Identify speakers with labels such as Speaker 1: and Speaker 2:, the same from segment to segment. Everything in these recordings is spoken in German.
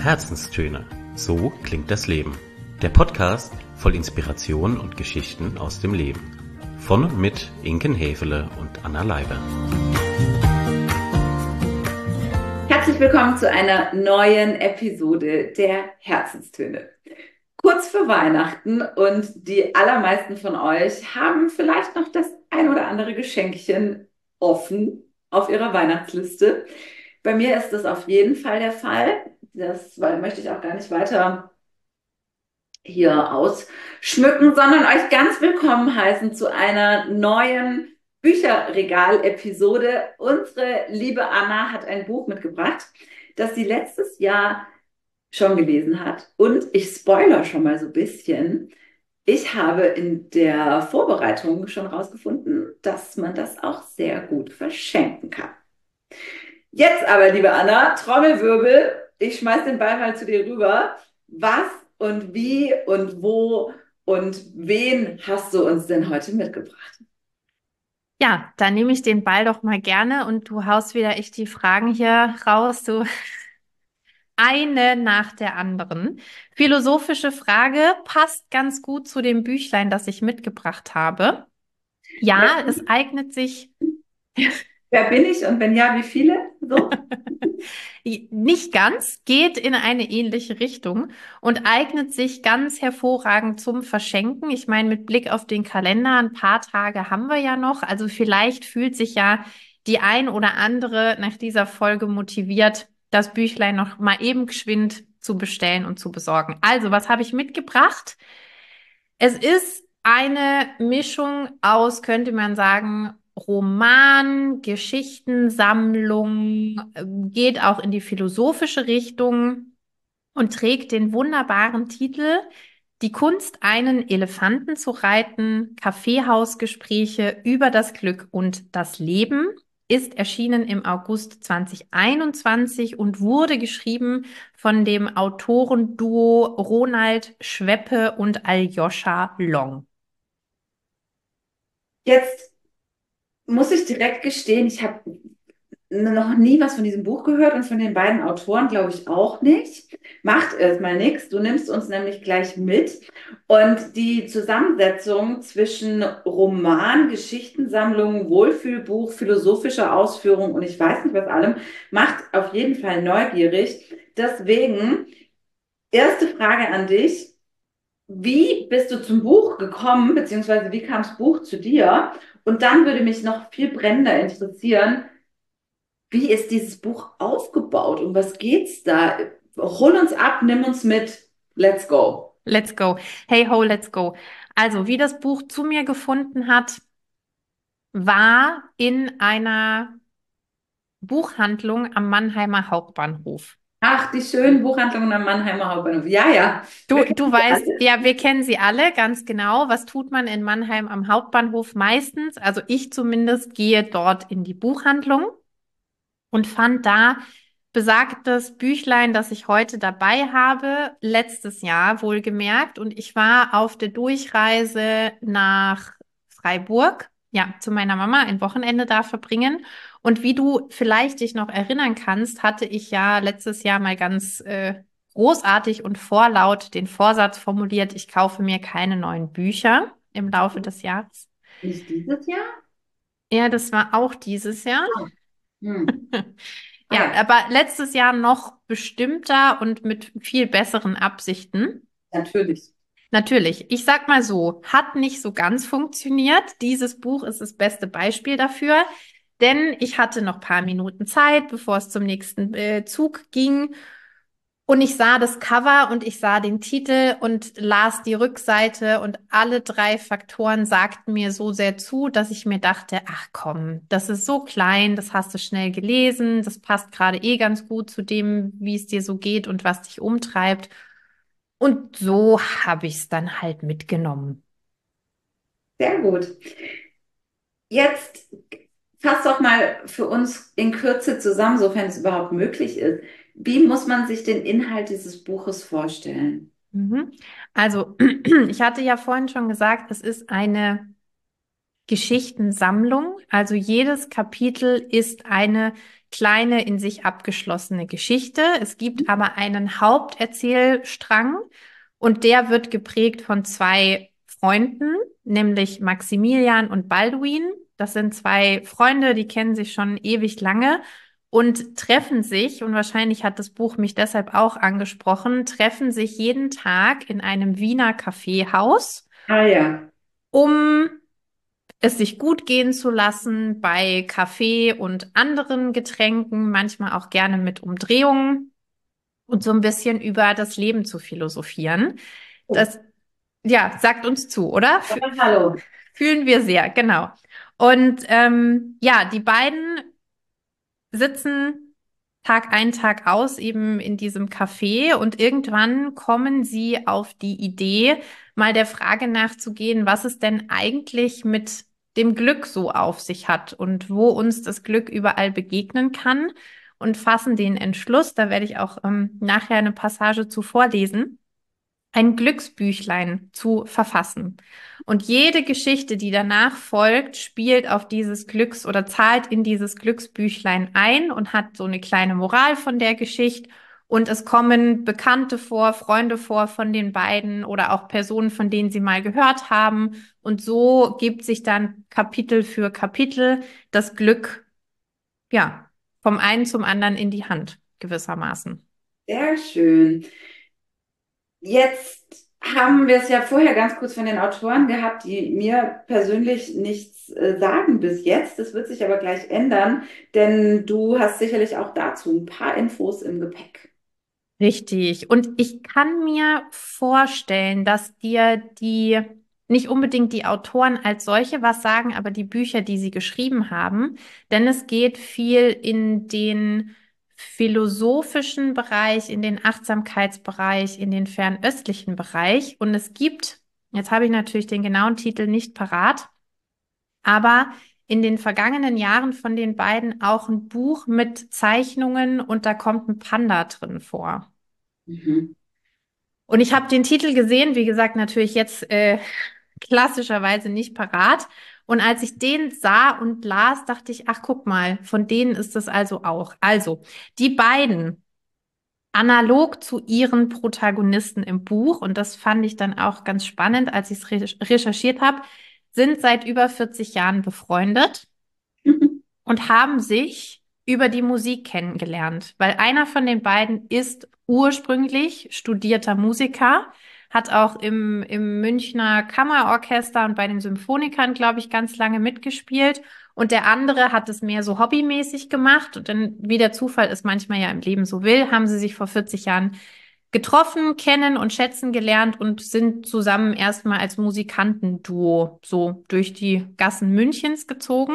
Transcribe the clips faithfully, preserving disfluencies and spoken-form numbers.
Speaker 1: Herzenstöne. So klingt das Leben. Der Podcast voll Inspiration und Geschichten aus dem Leben. Von und mit Inken Häfele und Anna Leiber.
Speaker 2: Herzlich willkommen zu einer neuen Episode der Herzenstöne. Kurz vor Weihnachten und die allermeisten von euch haben vielleicht noch das ein oder andere Geschenkchen offen auf ihrer Weihnachtsliste. Bei mir ist das auf jeden Fall der Fall. Das weil, möchte ich auch gar nicht weiter hier ausschmücken, sondern euch ganz willkommen heißen zu einer neuen Bücherregal-Episode. Unsere liebe Anna hat ein Buch mitgebracht, das sie letztes Jahr schon gelesen hat. Und ich spoilere schon mal so ein bisschen. Ich habe in der Vorbereitung schon rausgefunden, dass man das auch sehr gut verschenken kann. Jetzt aber, liebe Anna, Trommelwirbel, ich schmeiß den Ball mal zu dir rüber. Was und wie und wo und wen hast du uns denn heute mitgebracht?
Speaker 3: Ja, dann nehme ich den Ball doch mal gerne und du haust wieder echt die Fragen hier raus, du eine nach der anderen. Philosophische Frage passt ganz gut zu dem Büchlein, das ich mitgebracht habe. Ja,
Speaker 2: Wer,
Speaker 3: es eignet sich
Speaker 2: wer bin ich und wenn ja, wie viele? So?
Speaker 3: nicht ganz, geht in eine ähnliche Richtung und eignet sich ganz hervorragend zum Verschenken. Ich meine, mit Blick auf den Kalender, ein paar Tage haben wir ja noch. Also vielleicht fühlt sich ja die ein oder andere nach dieser Folge motiviert, das Büchlein noch mal eben geschwind zu bestellen und zu besorgen. Also, was habe ich mitgebracht? Es ist eine Mischung aus, könnte man sagen, Roman, Geschichtensammlung, äh, geht auch in die philosophische Richtung und trägt den wunderbaren Titel Die Kunst, einen Elefanten zu reiten, Kaffeehausgespräche über das Glück und das Leben, ist erschienen im August zwanzig einundzwanzig und wurde geschrieben von dem Autorenduo Ronald Schweppe und Aljoscha Long.
Speaker 2: Jetzt muss ich direkt gestehen, ich habe noch nie was von diesem Buch gehört und von den beiden Autoren glaube ich auch nicht. Macht erstmal nichts. Du nimmst uns nämlich gleich mit. Und die Zusammensetzung zwischen Roman, Geschichtensammlung, Wohlfühlbuch, philosophischer Ausführung und ich weiß nicht was allem, macht auf jeden Fall neugierig. Deswegen, erste Frage an dich. Wie bist du zum Buch gekommen, beziehungsweise wie kam das Buch zu dir? Und dann würde mich noch viel brennender interessieren, wie ist dieses Buch aufgebaut? Um was geht's da? Hol uns ab, nimm uns mit. Let's go.
Speaker 3: Let's go. Hey ho, let's go. Also, wie das Buch zu mir gefunden hat, war in einer Buchhandlung am Mannheimer Hauptbahnhof.
Speaker 2: Ach, die schönen Buchhandlungen am Mannheimer Hauptbahnhof. Ja, ja.
Speaker 3: Du,
Speaker 2: Wir kennen
Speaker 3: du
Speaker 2: sie
Speaker 3: weißt,
Speaker 2: alle.
Speaker 3: ja, wir kennen sie alle ganz genau. Was tut man in Mannheim am Hauptbahnhof meistens? Also ich zumindest gehe dort in die Buchhandlung und fand da besagtes Büchlein, das ich heute dabei habe, letztes Jahr wohlgemerkt. Und ich war auf der Durchreise nach Freiburg, ja, zu meiner Mama ein Wochenende da verbringen. Und wie du vielleicht dich noch erinnern kannst, hatte ich ja letztes Jahr mal ganz äh, großartig und vorlaut den Vorsatz formuliert, ich kaufe mir keine neuen Bücher im Laufe des Jahres.
Speaker 2: Nicht dieses Jahr?
Speaker 3: Ja, das war auch dieses Jahr.
Speaker 2: Ah, hm. Ah
Speaker 3: Ja,
Speaker 2: ja,
Speaker 3: aber letztes Jahr noch bestimmter und mit viel besseren Absichten.
Speaker 2: natürlich.
Speaker 3: Natürlich, ich sag mal so, hat nicht so ganz funktioniert. Dieses Buch ist das beste Beispiel dafür, denn ich hatte noch paar Minuten Zeit, bevor es zum nächsten äh, Zug ging. Und ich sah das Cover und ich sah den Titel und las die Rückseite und alle drei Faktoren sagten mir so sehr zu, dass ich mir dachte, ach komm, das ist so klein, das hast du schnell gelesen, das passt gerade eh ganz gut zu dem, wie es dir so geht und was dich umtreibt. Und so habe ich es dann halt mitgenommen.
Speaker 2: Sehr gut. Jetzt fass doch mal für uns in Kürze zusammen, sofern es überhaupt möglich ist. Wie muss man sich den Inhalt dieses Buches vorstellen?
Speaker 3: Mhm. Also, ich hatte ja vorhin schon gesagt, es ist eine Geschichtensammlung. Also jedes Kapitel ist eine kleine in sich abgeschlossene Geschichte. Es gibt aber einen Haupterzählstrang und der wird geprägt von zwei Freunden, nämlich Maximilian und Balduin. Das sind zwei Freunde, die kennen sich schon ewig lange und treffen sich, und wahrscheinlich hat das Buch mich deshalb auch angesprochen, treffen sich jeden Tag in einem Wiener Kaffeehaus,
Speaker 2: Ah ja.
Speaker 3: um es sich gut gehen zu lassen bei Kaffee und anderen Getränken, manchmal auch gerne mit Umdrehungen und so ein bisschen über das Leben zu philosophieren.
Speaker 2: Oh.
Speaker 3: Das, ja, sagt uns zu, oder? F
Speaker 2: Ja, hallo.
Speaker 3: fühlen wir sehr, genau. Und ähm, ja, die beiden sitzen Tag ein, Tag aus eben in diesem Café und irgendwann kommen sie auf die Idee, mal der Frage nachzugehen, was es denn eigentlich mit dem Glück so auf sich hat und wo uns das Glück überall begegnen kann, und fassen den Entschluss, da werde ich auch ähm, nachher eine Passage zu vorlesen, ein Glücksbüchlein zu verfassen. Und jede Geschichte, die danach folgt, spielt auf dieses Glücks- oder zahlt in dieses Glücksbüchlein ein und hat so eine kleine Moral von der Geschichte. Und es kommen Bekannte vor, Freunde vor von den beiden oder auch Personen, von denen sie mal gehört haben. Und so gibt sich dann Kapitel für Kapitel das Glück, ja, vom einen zum anderen in die Hand, gewissermaßen.
Speaker 2: Sehr schön. Jetzt haben wir es ja vorher ganz kurz von den Autoren gehabt, die mir persönlich nichts äh, sagen bis jetzt. Das wird sich aber gleich ändern, denn du hast sicherlich auch dazu ein paar Infos im Gepäck.
Speaker 3: Richtig. Und ich kann mir vorstellen, dass dir die, nicht unbedingt die Autoren als solche was sagen, aber die Bücher, die sie geschrieben haben, denn es geht viel in den philosophischen Bereich, in den Achtsamkeitsbereich, in den fernöstlichen Bereich. Und es gibt, jetzt habe ich natürlich den genauen Titel nicht parat, aber in den vergangenen Jahren von den beiden auch ein Buch mit Zeichnungen und da kommt ein Panda drin vor.
Speaker 2: Mhm.
Speaker 3: Und ich habe den Titel gesehen, wie gesagt, natürlich jetzt äh, klassischerweise nicht parat. Und als ich den sah und las, dachte ich, ach, guck mal, von denen ist es also auch. Also, die beiden, analog zu ihren Protagonisten im Buch, und das fand ich dann auch ganz spannend, als ich es re recherchiert habe, sind seit über vierzig Jahren befreundet und haben sich über die Musik kennengelernt, weil einer von den beiden ist ursprünglich studierter Musiker, hat auch im, im Münchner Kammerorchester und bei den Symphonikern, glaube ich, ganz lange mitgespielt. Und der andere hat es mehr so hobbymäßig gemacht. Und dann, wie der Zufall es manchmal ja im Leben so will, haben sie sich vor vierzig Jahren getroffen, kennen und schätzen gelernt und sind zusammen erstmal als Musikantenduo so durch die Gassen Münchens gezogen.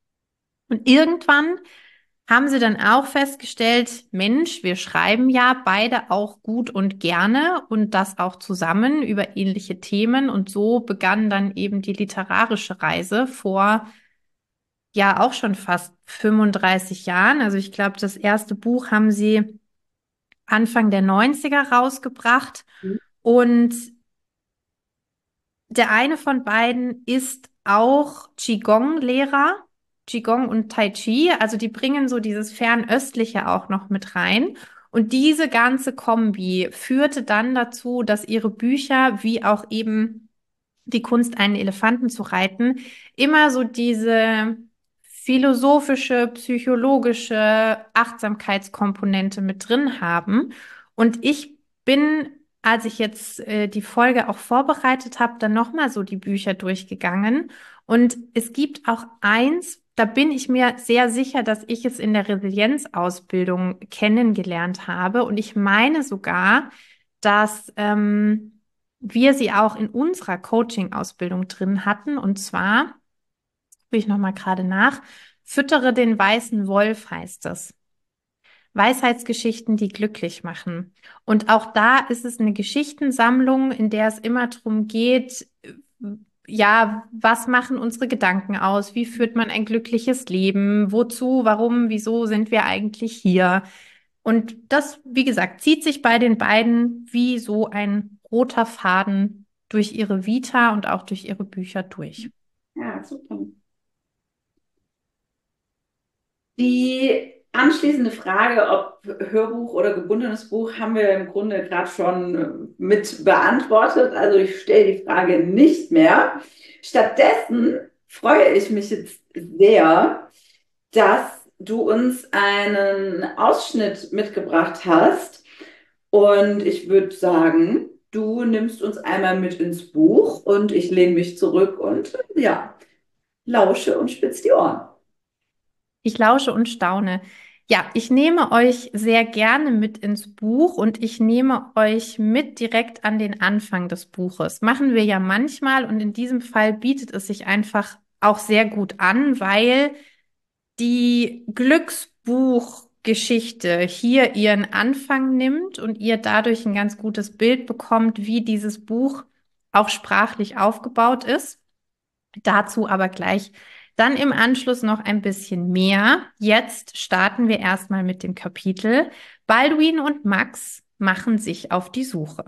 Speaker 3: Und irgendwann haben sie dann auch festgestellt, Mensch, wir schreiben ja beide auch gut und gerne und das auch zusammen über ähnliche Themen. Und so begann dann eben die literarische Reise vor ja auch schon fast fünfunddreißig Jahren. Also ich glaube, das erste Buch haben sie Anfang der Neunziger rausgebracht. Und der eine von beiden ist auch Qigong-Lehrer, Qigong und Tai Chi. Also die bringen so dieses Fernöstliche auch noch mit rein. Und diese ganze Kombi führte dann dazu, dass ihre Bücher, wie auch eben die Kunst, einen Elefanten zu reiten, immer so diese philosophische, psychologische Achtsamkeitskomponente mit drin haben. Und ich bin, als ich jetzt äh, die Folge auch vorbereitet habe, dann nochmal so die Bücher durchgegangen. Und es gibt auch eins, da bin ich mir sehr sicher, dass ich es in der Resilienzausbildung kennengelernt habe. Und ich meine sogar, dass ähm, wir sie auch in unserer Coaching-Ausbildung drin hatten. Und zwar, gucke ich nochmal gerade nach, Füttere den weißen Wolf heißt es. Weisheitsgeschichten, die glücklich machen. Und auch da ist es eine Geschichtensammlung, in der es immer darum geht, ja, was machen unsere Gedanken aus? Wie führt man ein glückliches Leben? Wozu, warum, wieso sind wir eigentlich hier? Und das, wie gesagt, zieht sich bei den beiden wie so ein roter Faden durch ihre Vita und auch durch ihre Bücher durch.
Speaker 2: Ja, super. Die anschließende Frage, ob Hörbuch oder gebundenes Buch, haben wir im Grunde gerade schon äh, mit beantwortet. Also ich stelle die Frage nicht mehr. Stattdessen freue ich mich jetzt sehr, dass du uns einen Ausschnitt mitgebracht hast. Und ich würde sagen, du nimmst uns einmal mit ins Buch und ich lehne mich zurück und ja, lausche und spitz die Ohren.
Speaker 3: Ich lausche und staune. Ja, ich nehme euch sehr gerne mit ins Buch und ich nehme euch mit direkt an den Anfang des Buches. Machen wir ja manchmal und in diesem Fall bietet es sich einfach auch sehr gut an, weil die Glücksbuchgeschichte hier ihren Anfang nimmt und ihr dadurch ein ganz gutes Bild bekommt, wie dieses Buch auch sprachlich aufgebaut ist. Dazu aber gleich dann im Anschluss noch ein bisschen mehr. Jetzt starten wir erstmal mit dem Kapitel. Balduin und Max machen sich auf die Suche.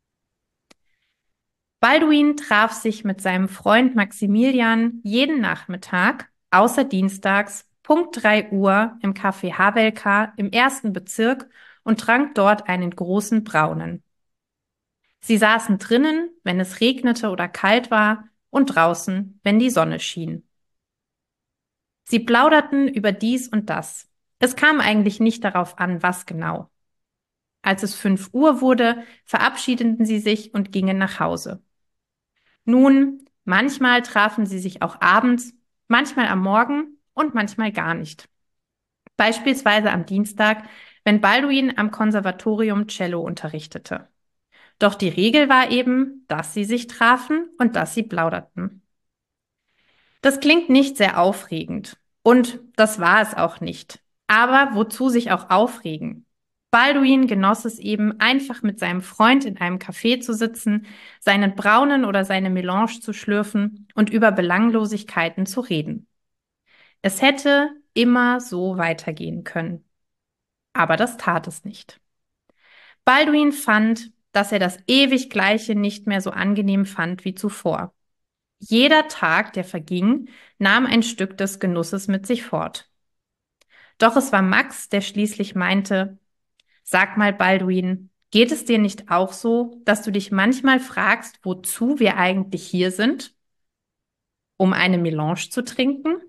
Speaker 3: Balduin traf sich mit seinem Freund Maximilian jeden Nachmittag, außer dienstags, Punkt drei Uhr im Café Havelka im ersten Bezirk und trank dort einen großen Braunen. Sie saßen drinnen, wenn es regnete oder kalt war, und draußen, wenn die Sonne schien. Sie plauderten über dies und das. Es kam eigentlich nicht darauf an, was genau. Als es fünf Uhr wurde, verabschiedeten sie sich und gingen nach Hause. Nun, manchmal trafen sie sich auch abends, manchmal am Morgen und manchmal gar nicht. Beispielsweise am Dienstag, wenn Balduin am Konservatorium Cello unterrichtete. Doch die Regel war eben, dass sie sich trafen und dass sie plauderten. Das klingt nicht sehr aufregend. Und das war es auch nicht. Aber wozu sich auch aufregen? Balduin genoss es eben, einfach mit seinem Freund in einem Café zu sitzen, seinen Braunen oder seine Melange zu schlürfen und über Belanglosigkeiten zu reden. Es hätte immer so weitergehen können. Aber das tat es nicht. Balduin fand, dass er das ewig Gleiche nicht mehr so angenehm fand wie zuvor. Jeder Tag, der verging, nahm ein Stück des Genusses mit sich fort. Doch es war Max, der schließlich meinte, sag mal, Balduin, geht es dir nicht auch so, dass du dich manchmal fragst, wozu wir eigentlich hier sind? Um eine Melange zu trinken?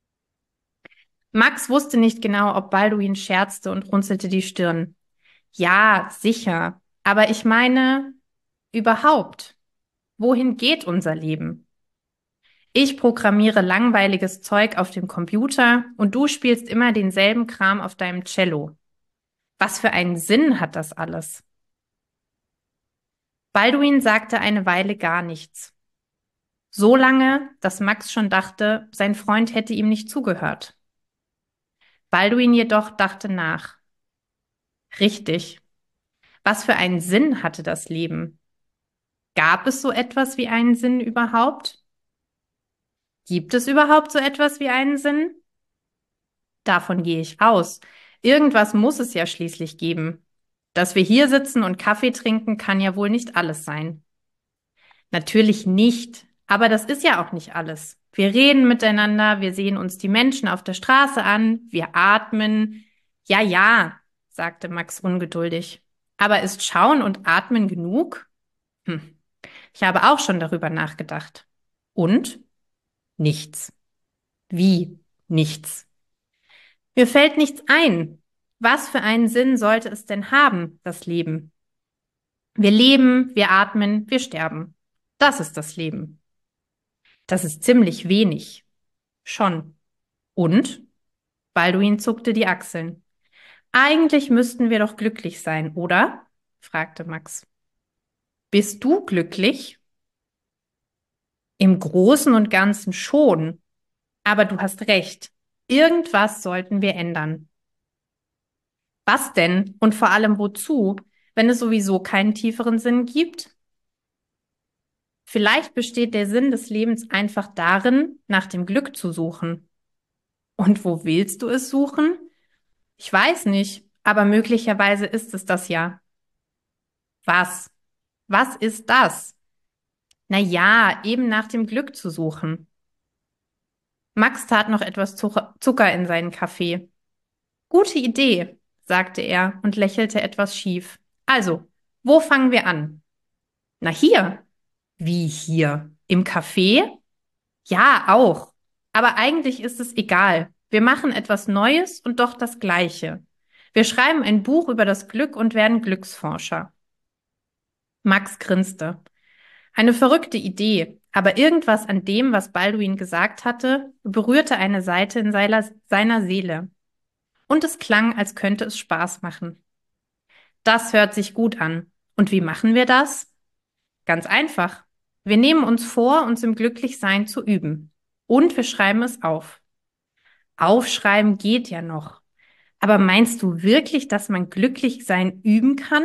Speaker 3: Max wusste nicht genau, ob Balduin scherzte und runzelte die Stirn. Ja, sicher, aber ich meine, überhaupt, wohin geht unser Leben? Ich programmiere langweiliges Zeug auf dem Computer und du spielst immer denselben Kram auf deinem Cello. Was für einen Sinn hat das alles? Balduin sagte eine Weile gar nichts. So lange, dass Max schon dachte, sein Freund hätte ihm nicht zugehört. Balduin jedoch dachte nach. Richtig. Was für einen Sinn hatte das Leben? Gab es so etwas wie einen Sinn überhaupt? Gibt es überhaupt so etwas wie einen Sinn? Davon gehe ich aus. Irgendwas muss es ja schließlich geben. Dass wir hier sitzen und Kaffee trinken, kann ja wohl nicht alles sein. Natürlich nicht, aber das ist ja auch nicht alles. Wir reden miteinander, wir sehen uns die Menschen auf der Straße an, wir atmen. Ja, ja, sagte Max ungeduldig. Aber ist Schauen und Atmen genug? Hm. Ich habe auch schon darüber nachgedacht. Und? Nichts. Wie? Nichts. Mir fällt nichts ein. Was für einen Sinn sollte es denn haben, das Leben? Wir leben, wir atmen, wir sterben. Das ist das Leben. Das ist ziemlich wenig. Schon. Und? Balduin zuckte die Achseln. Eigentlich müssten wir doch glücklich sein, oder? Fragte Max. Bist du glücklich? Im Großen und Ganzen schon. Aber du hast recht. Irgendwas sollten wir ändern. Was denn? Und vor allem wozu, wenn es sowieso keinen tieferen Sinn gibt? Vielleicht besteht der Sinn des Lebens einfach darin, nach dem Glück zu suchen. Und wo willst du es suchen? Ich weiß nicht, aber möglicherweise ist es das ja. Was? Was ist das? Na ja, eben nach dem Glück zu suchen. Max tat noch etwas Zucker Zucker in seinen Kaffee. Gute Idee, sagte er und lächelte etwas schief. Also, wo fangen wir an? Na hier. Wie hier? Im Café? Ja, auch. Aber eigentlich ist es egal. Wir machen etwas Neues und doch das Gleiche. Wir schreiben ein Buch über das Glück und werden Glücksforscher. Max grinste. Eine verrückte Idee, aber irgendwas an dem, was Balduin gesagt hatte, berührte eine Seite in seiner, seiner Seele. Und es klang, als könnte es Spaß machen. Das hört sich gut an. Und wie machen wir das? Ganz einfach. Wir nehmen uns vor, uns im Glücklichsein zu üben. Und wir schreiben es auf. Aufschreiben geht ja noch. Aber meinst du wirklich, dass man glücklich sein üben kann?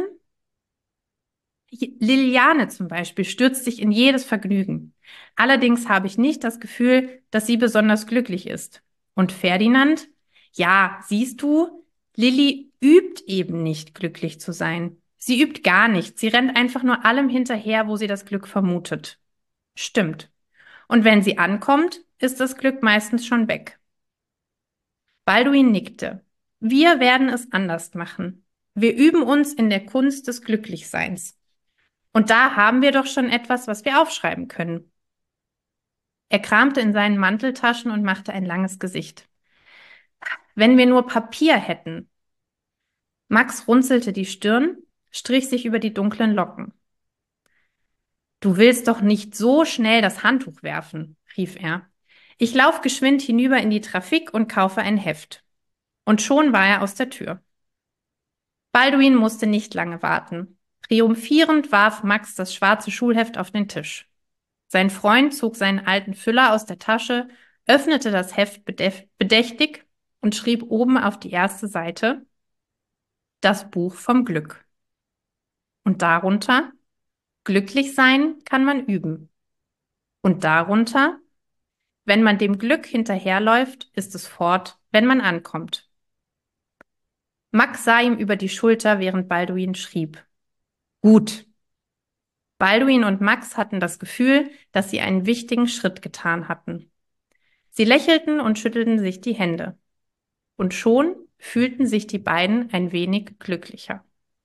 Speaker 3: Liliane zum Beispiel stürzt sich in jedes Vergnügen. Allerdings habe ich nicht das Gefühl, dass sie besonders glücklich ist. Und Ferdinand? Ja, siehst du, Lilli übt eben nicht, glücklich zu sein. Sie übt gar nicht. Sie rennt einfach nur allem hinterher, wo sie das Glück vermutet. Stimmt. Und wenn sie ankommt, ist das Glück meistens schon weg. Balduin nickte. Wir werden es anders machen. Wir üben uns in der Kunst des Glücklichseins. Und da haben wir doch schon etwas, was wir aufschreiben können. Er kramte in seinen Manteltaschen und machte ein langes Gesicht. Wenn wir nur Papier hätten. Max runzelte die Stirn, strich sich über die dunklen Locken. Du willst doch nicht so schnell das Handtuch werfen, rief er. Ich lauf geschwind hinüber in die Trafik und kaufe ein Heft. Und schon war er aus der Tür. Balduin musste nicht lange warten. Triumphierend warf Max das schwarze Schulheft auf den Tisch. Sein Freund zog seinen alten Füller aus der Tasche, öffnete das Heft bedächtig und schrieb oben auf die erste Seite: Das Buch vom Glück. Und darunter: Glücklich sein kann man üben. Und darunter: Wenn man dem Glück hinterherläuft, ist es fort, wenn man ankommt. Max sah ihm über die Schulter, während Balduin schrieb. Gut. Balduin und Max hatten das Gefühl, dass sie einen wichtigen Schritt getan hatten. Sie lächelten und schüttelten sich die Hände. Und schon fühlten sich die beiden ein wenig glücklicher.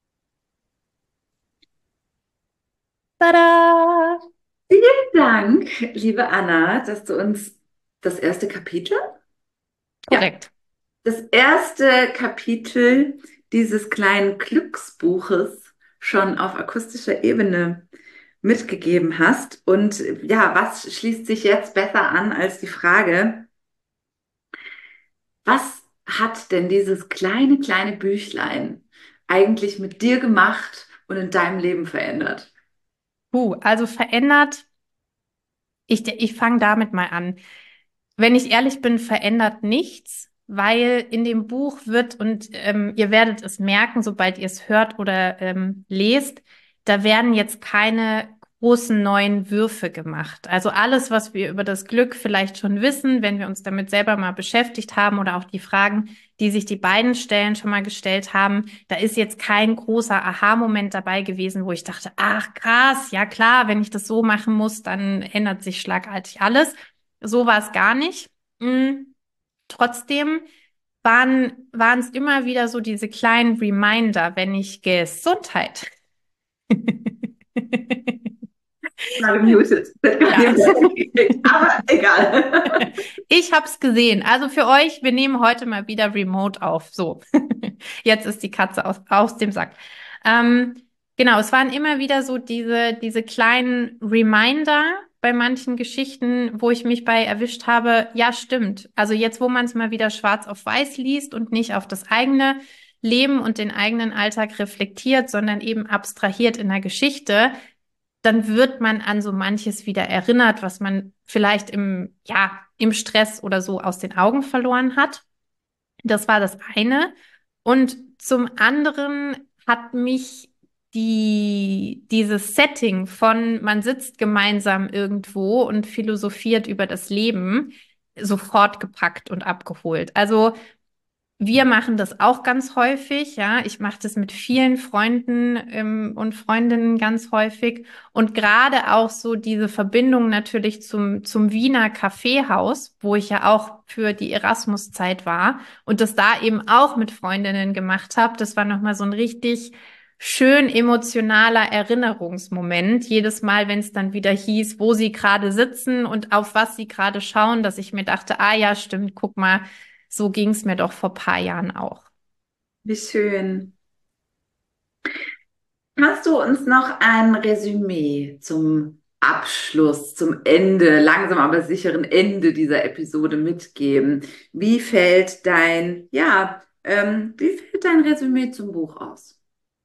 Speaker 3: Tada!
Speaker 2: Vielen Dank, liebe Anna, dass du uns das erste Kapitel,
Speaker 3: Korrekt.
Speaker 2: ja, das erste Kapitel dieses kleinen Glücksbuches schon auf akustischer Ebene mitgegeben hast. Und ja, was schließt sich jetzt besser an als die Frage, was hat denn dieses kleine, kleine Büchlein eigentlich mit dir gemacht und in deinem Leben verändert?
Speaker 3: Puh, also verändert, ich, ich fange damit mal an. Wenn ich ehrlich bin, verändert nichts, weil in dem Buch wird, und ähm, ihr werdet es merken, sobald ihr es hört oder ähm, lest, da werden jetzt keine großen neuen Würfe gemacht. Also alles, was wir über das Glück vielleicht schon wissen, wenn wir uns damit selber mal beschäftigt haben oder auch die Fragen, die sich die beiden Stellen schon mal gestellt haben, da ist jetzt kein großer Aha-Moment dabei gewesen, wo ich dachte, ach krass, ja klar, wenn ich das so machen muss, dann ändert sich schlagartig alles. So war es gar nicht. Mm, Trotzdem waren waren es immer wieder so diese kleinen Reminder, wenn ich Gesundheit.
Speaker 2: Mal gemutet.
Speaker 3: Ja.
Speaker 2: Aber egal.
Speaker 3: Ich hab's gesehen. Also für euch, wir nehmen heute mal wieder Remote auf. So, jetzt ist die Katze aus, aus dem Sack. Ähm, genau, es waren immer wieder so diese, diese kleinen Reminder bei manchen Geschichten, wo ich mich bei erwischt habe, ja, stimmt. Also jetzt, wo man es mal wieder schwarz auf weiß liest und nicht auf das eigene Leben und den eigenen Alltag reflektiert, sondern eben abstrahiert in der Geschichte, dann wird man an so manches wieder erinnert, was man vielleicht im, ja, im Stress oder so aus den Augen verloren hat. Das war das eine. Und zum anderen hat mich die, dieses Setting von man sitzt gemeinsam irgendwo und philosophiert über das Leben sofort gepackt und abgeholt. Also Wir machen das auch ganz häufig, ja. Ich mache das mit vielen Freunden ähm, und Freundinnen ganz häufig. Und gerade auch so diese Verbindung natürlich zum, zum Wiener Kaffeehaus, wo ich ja auch für die Erasmus-Zeit war und das da eben auch mit Freundinnen gemacht habe. Das war nochmal so ein richtig schön emotionaler Erinnerungsmoment. Jedes Mal, wenn es dann wieder hieß, wo sie gerade sitzen und auf was sie gerade schauen, dass ich mir dachte, ah ja, stimmt, guck mal, so ging es mir doch vor ein paar Jahren auch.
Speaker 2: Wie schön. Kannst du uns noch ein Resümee zum Abschluss, zum Ende, langsam aber sicheren Ende dieser Episode mitgeben? Wie fällt dein, ja, ähm, wie fällt dein Resümee zum Buch aus?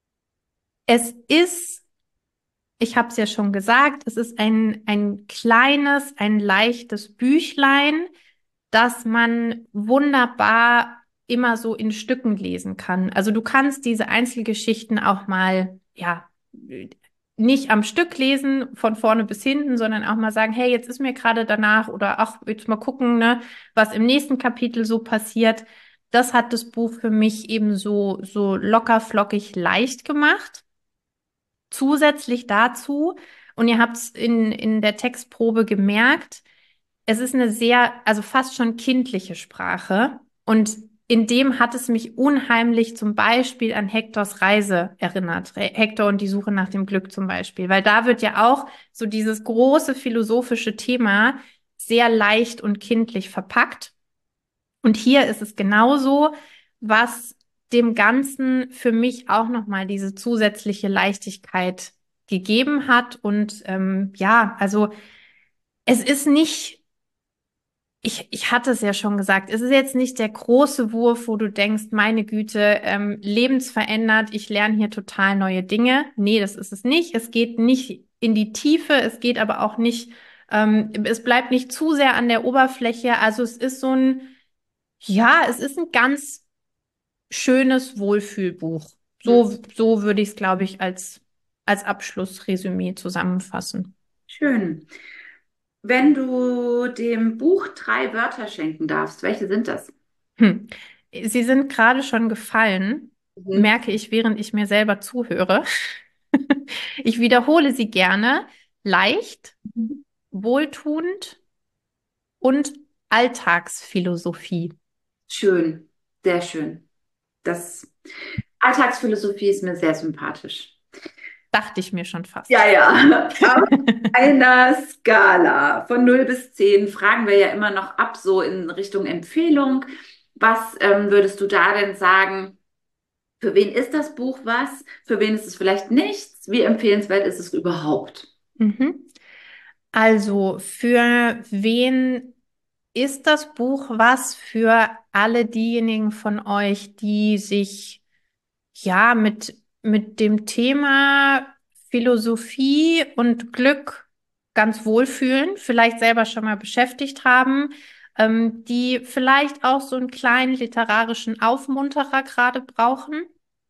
Speaker 3: Es ist, ich habe es ja schon gesagt, es ist ein, ein kleines, ein leichtes Büchlein, das man wunderbar immer so in Stücken lesen kann. Also du kannst diese Einzelgeschichten auch mal, ja, nicht am Stück lesen, von vorne bis hinten, sondern auch mal sagen, hey, jetzt ist mir gerade danach oder ach, jetzt mal gucken, ne, was im nächsten Kapitel so passiert. Das hat das Buch für mich eben so, so locker, flockig leicht gemacht. Zusätzlich dazu, und ihr habt es in, in der Textprobe gemerkt, es ist eine sehr, also fast schon kindliche Sprache. Und in dem hat es mich unheimlich zum Beispiel an Hektors Reise erinnert. Re- Hektor und die Suche nach dem Glück zum Beispiel. Weil da wird ja auch so dieses große philosophische Thema sehr leicht und kindlich verpackt. Und hier ist es genauso, was dem Ganzen für mich auch nochmal diese zusätzliche Leichtigkeit gegeben hat. Und ähm, ja, also es ist nicht, ich, ich hatte es ja schon gesagt, es ist jetzt nicht der große Wurf, wo du denkst, meine Güte, ähm, lebensverändert, ich lerne hier total neue Dinge. Nee, das ist es nicht. Es geht nicht in die Tiefe, es geht aber auch nicht, ähm, es bleibt nicht zu sehr an der Oberfläche. Also es ist so ein, ja, es ist ein ganz schönes Wohlfühlbuch.
Speaker 2: Hm,
Speaker 3: So, so würde ich es, glaube ich, als, als Abschlussresümee zusammenfassen.
Speaker 2: schön. Wenn du dem Buch drei Wörter schenken darfst, welche sind das?
Speaker 3: Hm. Sie sind gerade schon gefallen,
Speaker 2: Mhm.
Speaker 3: merke ich, während ich mir selber zuhöre. Ich wiederhole sie gerne. Leicht, wohltuend und Alltagsphilosophie.
Speaker 2: Schön, sehr schön. Das Alltagsphilosophie ist mir sehr sympathisch.
Speaker 3: Dachte ich mir schon fast.
Speaker 2: Ja, ja. Auf einer Skala von null bis zehn fragen wir ja immer noch ab, so in Richtung Empfehlung. Was ähm, würdest du da denn sagen? Für wen ist das Buch was? Für wen ist es vielleicht nichts? Wie empfehlenswert ist es überhaupt?
Speaker 3: Mhm. Also, für wen ist das Buch was? Für alle diejenigen von euch, die sich ja mit, mit dem Thema Philosophie und Glück ganz wohlfühlen, vielleicht selber schon mal beschäftigt haben, ähm, die vielleicht auch so einen kleinen literarischen Aufmunterer gerade brauchen.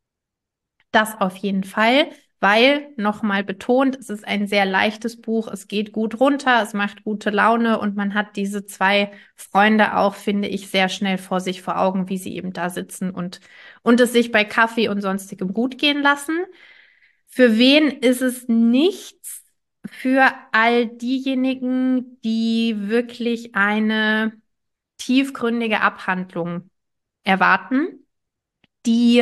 Speaker 3: Das auf jeden Fall, weil, nochmal betont, es ist ein sehr leichtes Buch, es geht gut runter, es macht gute Laune und man hat diese zwei Freunde auch, finde ich, sehr schnell vor sich vor Augen, wie sie eben da sitzen und, und es sich bei Kaffee und sonstigem gut gehen lassen. Für wen ist es nichts? Für all diejenigen, die wirklich eine tiefgründige Abhandlung erwarten, die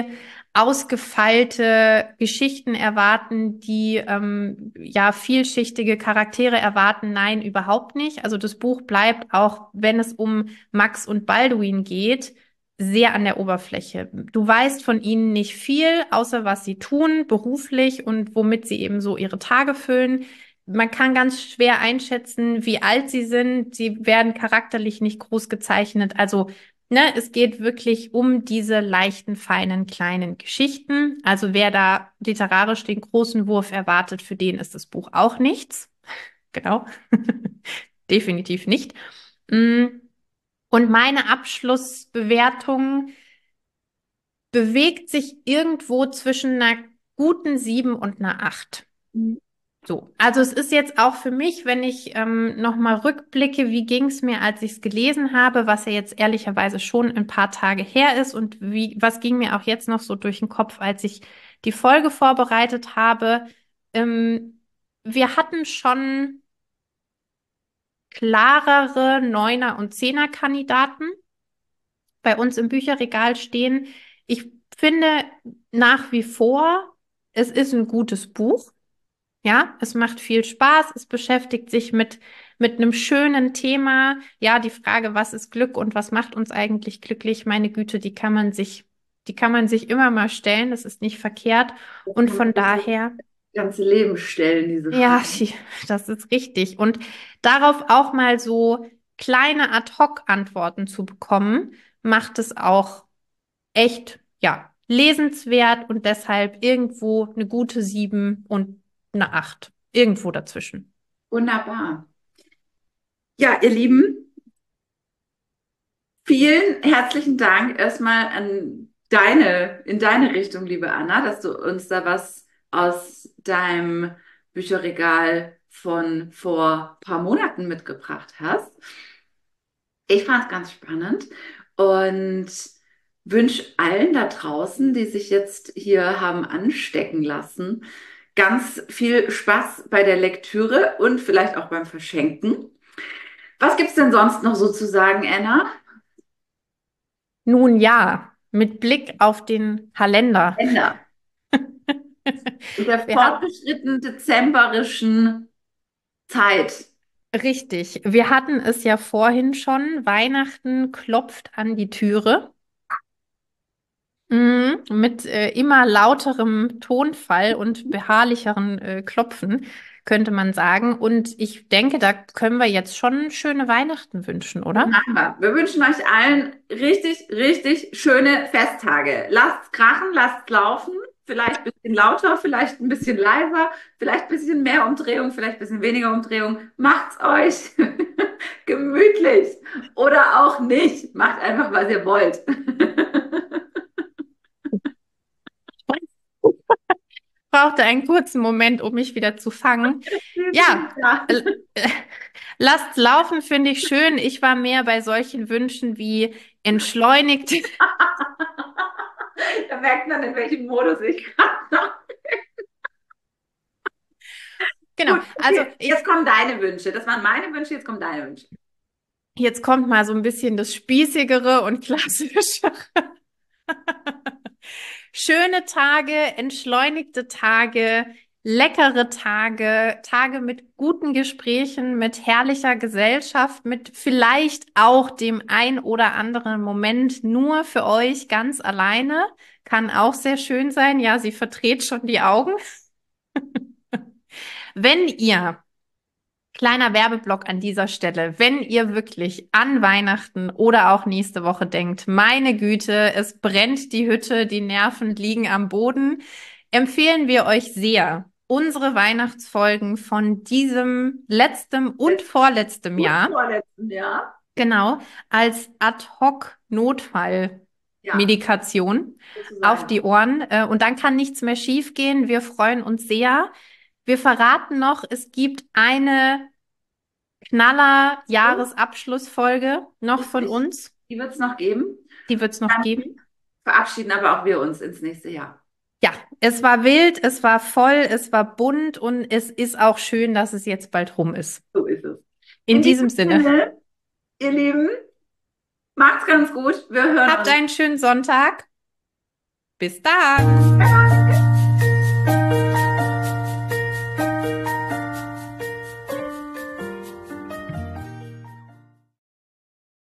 Speaker 3: ausgefeilte Geschichten erwarten, die ähm, ja vielschichtige Charaktere erwarten. Nein, überhaupt nicht. Also das Buch bleibt, auch wenn es um Max und Balduin geht, sehr an der Oberfläche. Du weißt von ihnen nicht viel, außer was sie tun, beruflich und womit sie eben so ihre Tage füllen. Man kann ganz schwer einschätzen, wie alt sie sind. Sie werden charakterlich nicht groß gezeichnet. Also Ne, es geht wirklich um diese leichten, feinen, kleinen Geschichten. Also wer da literarisch den großen Wurf erwartet, für den ist das Buch auch nichts. Genau. Definitiv nicht. Mm, Und meine Abschlussbewertung bewegt sich irgendwo zwischen einer guten sieben und einer acht. So, also es ist jetzt auch für mich, wenn ich ähm, nochmal rückblicke, wie ging es mir, als ich es gelesen habe, was ja jetzt ehrlicherweise schon ein paar Tage her ist und wie, was ging mir auch jetzt noch so durch den Kopf, als ich die Folge vorbereitet habe. Ähm, wir hatten schon klarere Neuner- und Zehner-Kandidaten bei uns im Bücherregal stehen. Ich finde nach wie vor, es ist ein gutes Buch. Ja, es macht viel Spaß, es beschäftigt sich mit, mit einem schönen Thema. Ja, die Frage, was ist Glück und was macht uns eigentlich glücklich? Meine Güte, die kann man sich, die kann man sich immer mal stellen, das ist nicht verkehrt.
Speaker 2: Das
Speaker 3: Und
Speaker 2: kann man
Speaker 3: von
Speaker 2: sich das
Speaker 3: daher,
Speaker 2: ganze Leben stellen, diese
Speaker 3: ja,
Speaker 2: Frage.
Speaker 3: die- das ist richtig. Und darauf auch mal so kleine Ad-hoc-Antworten zu bekommen, macht es auch echt, ja, lesenswert und deshalb irgendwo eine gute sieben und eine acht. Irgendwo dazwischen.
Speaker 2: Wunderbar. Ja, ihr Lieben, vielen herzlichen Dank erstmal an deine, in deine Richtung, liebe Anna, dass du uns da was aus deinem Bücherregal von vor paar Monaten mitgebracht hast. Ich fand es ganz spannend und wünsche allen da draußen, die sich jetzt hier haben anstecken lassen, ganz viel Spaß bei der Lektüre und vielleicht auch beim Verschenken. Was gibt's denn sonst noch so zu sagen, Anna?
Speaker 3: Nun ja, mit Blick auf den Kalender.
Speaker 2: Ende. In der
Speaker 3: Wir hatten,
Speaker 2: fortgeschrittenen dezemberischen Zeit.
Speaker 3: richtig, wir hatten es ja vorhin schon, Weihnachten klopft an die Türe. Mhm, mit äh, immer lauterem Tonfall und beharrlicheren äh, Klopfen, könnte man sagen. Und ich denke, da können wir jetzt schon schöne Weihnachten wünschen,
Speaker 2: Das
Speaker 3: oder?
Speaker 2: machen wir. Wir wünschen euch allen richtig, richtig schöne Festtage. Lasst's krachen, lasst's laufen. Vielleicht ein bisschen lauter, vielleicht ein bisschen leiser, vielleicht ein bisschen mehr Umdrehung, vielleicht ein bisschen weniger Umdrehung. Macht's euch gemütlich oder auch nicht. Macht einfach, was ihr wollt.
Speaker 3: Brauchte einen kurzen Moment, um mich wieder zu fangen. Ja,
Speaker 2: Ja.
Speaker 3: äh, äh, lasst laufen, finde ich schön. Ich war mehr bei solchen Wünschen wie entschleunigt.
Speaker 2: Da merkt man, in welchem Modus ich gerade noch.
Speaker 3: Genau,
Speaker 2: Gut,
Speaker 3: also
Speaker 2: okay.
Speaker 3: ich,
Speaker 2: Jetzt kommen deine Wünsche. Das waren meine Wünsche, jetzt kommen deine Wünsche.
Speaker 3: jetzt kommt mal so ein bisschen das Spießigere und Klassischere. Schöne Tage, entschleunigte Tage, leckere Tage, Tage mit guten Gesprächen, mit herrlicher Gesellschaft, mit vielleicht auch dem ein oder anderen Moment nur für euch ganz alleine. Kann auch sehr schön sein. Ja, sie verdreht schon die Augen. Wenn ihr Kleiner Werbeblock an dieser Stelle. Wenn ihr wirklich an Weihnachten oder auch nächste Woche denkt, meine Güte, es brennt die Hütte, die Nerven liegen am Boden, empfehlen wir euch sehr unsere Weihnachtsfolgen von diesem letztem und vorletztem
Speaker 2: Gut,
Speaker 3: Jahr,
Speaker 2: vorletzten Jahr.
Speaker 3: genau, als
Speaker 2: Ja,
Speaker 3: Ad-hoc-Notfall-Medikation auf
Speaker 2: sozusagen.
Speaker 3: die Ohren. Äh, Und dann kann nichts mehr schiefgehen. Wir freuen uns sehr. Wir verraten noch, es gibt eine Knaller-Jahresabschlussfolge noch von
Speaker 2: Richtig.
Speaker 3: uns.
Speaker 2: Die wird es noch geben.
Speaker 3: Die wird es noch
Speaker 2: Dann
Speaker 3: geben.
Speaker 2: verabschieden aber auch wir uns ins nächste Jahr.
Speaker 3: Ja, es war wild, es war voll, es war bunt und es ist auch schön, dass es jetzt bald rum ist.
Speaker 2: So ist es.
Speaker 3: In
Speaker 2: In
Speaker 3: diesem
Speaker 2: diesem
Speaker 3: Sinne,
Speaker 2: Sinne, ihr Lieben, macht's ganz gut. Wir hören
Speaker 3: habt
Speaker 2: uns.
Speaker 3: einen schönen Sonntag. Bis dann.